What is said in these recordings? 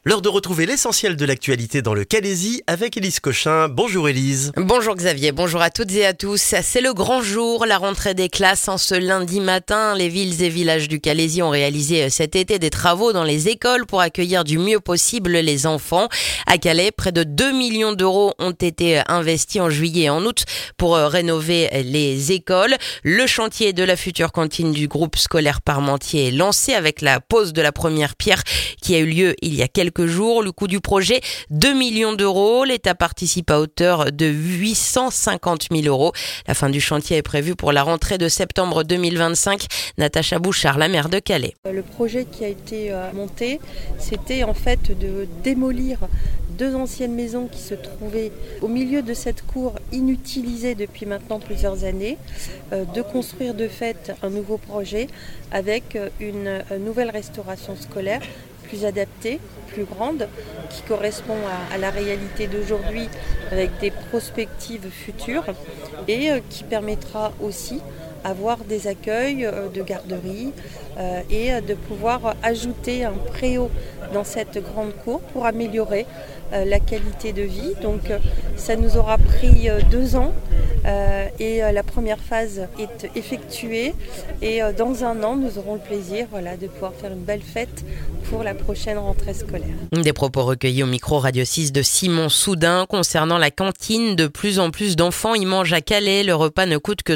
L'heure de retrouver l'essentiel de l'actualité dans le Calaisis avec Élise Cochin. Bonjour Élise. Bonjour Xavier, bonjour à toutes et à tous. C'est le grand jour, la rentrée des classes en ce lundi matin. Les villes et villages du Calaisis ont réalisé cet été des travaux dans les écoles pour accueillir du mieux possible les enfants. À Calais, près de 2 millions d'euros ont été investis en juillet et en août pour rénover les écoles. Le chantier de la future cantine du groupe scolaire Parmentier est lancé avec la pose de la première pierre qui a eu lieu il y a quelques jours. Le coût du projet, 2 millions d'euros. L'État participe à hauteur de 850 000 euros. La fin du chantier est prévue pour la rentrée de septembre 2025. Natacha Bouchard, la maire de Calais. Le projet qui a été monté, c'était en fait de démolir 2 anciennes maisons qui se trouvaient au milieu de cette cour inutilisée depuis maintenant plusieurs années, de construire de fait un nouveau projet avec une nouvelle restauration scolaire plus adaptée, plus grande, qui correspond à la réalité d'aujourd'hui avec des prospectives futures et qui permettra aussi avoir des accueils de garderie et de pouvoir ajouter un préau dans cette grande cour pour améliorer la qualité de vie. Donc ça nous aura pris 2 ans et la première phase est effectuée et dans 1 an nous aurons le plaisir de pouvoir faire une belle fête pour la prochaine rentrée scolaire. Des propos recueillis au micro Radio 6 de Simon Soudin concernant la cantine. De plus en plus d'enfants y mangent à Calais. Le repas ne coûte que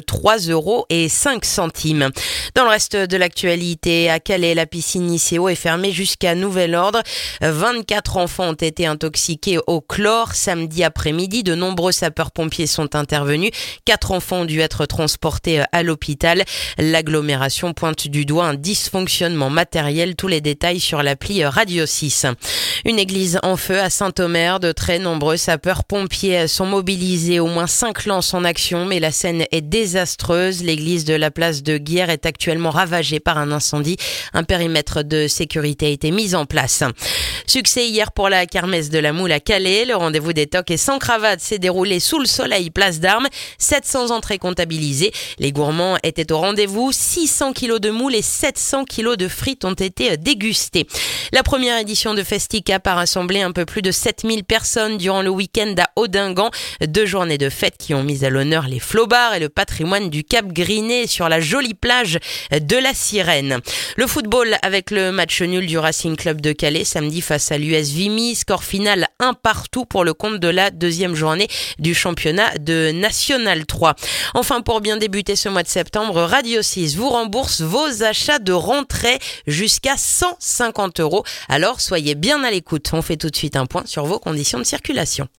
3,05 €. Dans le reste de l'actualité, à Calais, la piscine Icéo est fermée jusqu'à nouvel ordre. 24 enfants ont été intoxiqués au chlore samedi après-midi. De nombreux sapeurs-pompiers sont intervenus. 4 enfants ont dû être transportés à l'hôpital. L'agglomération pointe du doigt un dysfonctionnement matériel. Tous les détails sur l'appli Radio 6. Une église en feu à Saint-Omer. De très nombreux sapeurs-pompiers sont mobilisés. Au moins 5 lances en action, mais la scène est désastreuse. L'église de la place de Guiers est actuellement ravagée par un incendie. Un périmètre de sécurité a été mis en place. Succès hier pour la kermesse de la Moule à Calais. Le rendez-vous des tocs et sans cravate s'est déroulé sous le soleil place d'Armes. 700 entrées comptabilisées. Les gourmands étaient au rendez-vous. 600 kilos de moules et 700 kilos de frites ont été dégustés. La première édition de Festicap a rassemblé un peu plus de 7000 personnes durant le week-end à Audingan. 2 journées de fête qui ont mis à l'honneur les flobards et le patrimoine du Cap Griné sur la jolie plage de la Sirène. Le football avec le match nul du Racing Club de Calais samedi face à l'US Vimy. Score final 1-1 pour le compte de la 2e journée du championnat de National 3. Enfin, pour bien débuter ce mois de septembre, Radio 6 vous rembourse vos achats de rentrée jusqu'à 150 €. Alors soyez bien à l'écoute. On fait tout de suite un point sur vos conditions de circulation.